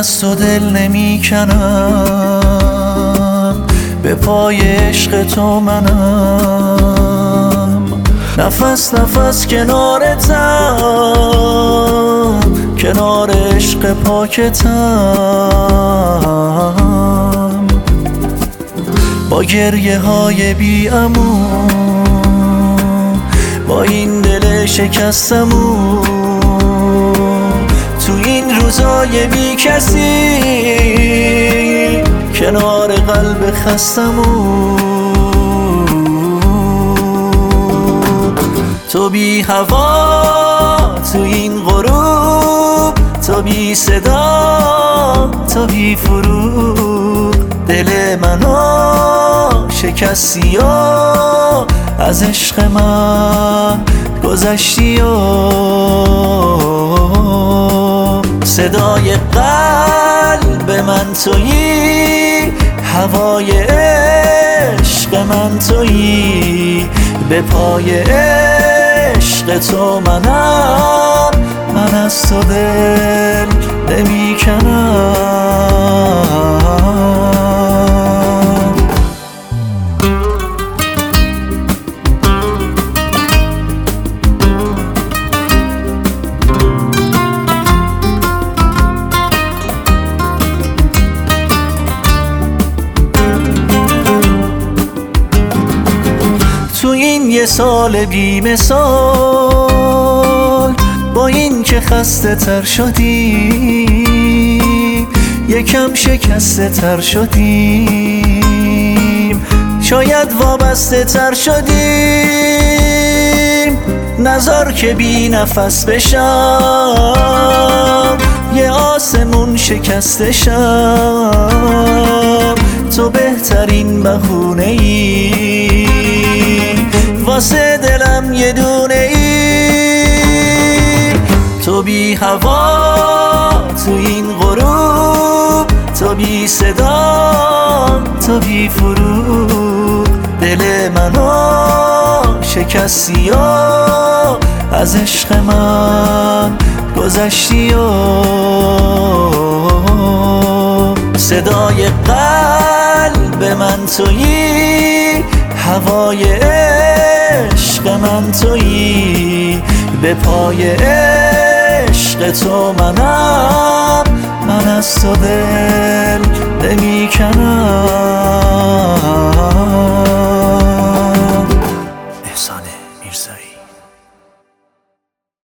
از تو دل نمیکنم، به پای عشق تو منم. نفس نفس کنارتم، کنار عشق پاکتم. با گریه های بی امان، با این دل شکستمون، تو این روزای بی کسی، کنار قلب خستمون. تو بی هوا تو این غروب، تو بی صدا تو بی فروغ، دل منو شکستی و از عشق من گذشتی و صدای قلب من تویی، هوای عشق من تویی، به پای عشق تو منم، من از تو دل نمیکنم. تو این یه سال بی مثال، با این که خسته تر شدیم، یکم شکسته تر شدیم، شاید وابسته تر شدیم. نذار که بی نفس بشم، یه آسمون شکسته شم. تو بهترین بهونه ای، واسه دلم یه دونه ای. تو بی هوا تو این غروب، تو بی صدا تو بی فروغ، دل منو شکستی و از عشق من گذشتی و صدای قلب من تویی، هوای عشق من تویی، به پای عشق تو منم، من از تو دل نمیکنم. احسان میرزایی.